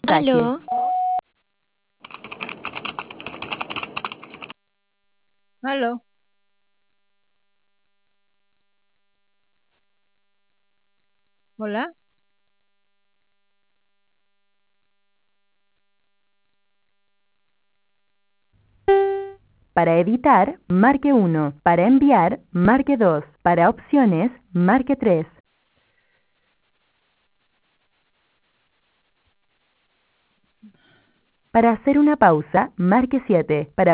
mensaje. Aló, Aló. Hola. Para editar, marque 1. Para enviar, marque 2. Para opciones, marque 3. Para hacer una pausa, marque 7. Para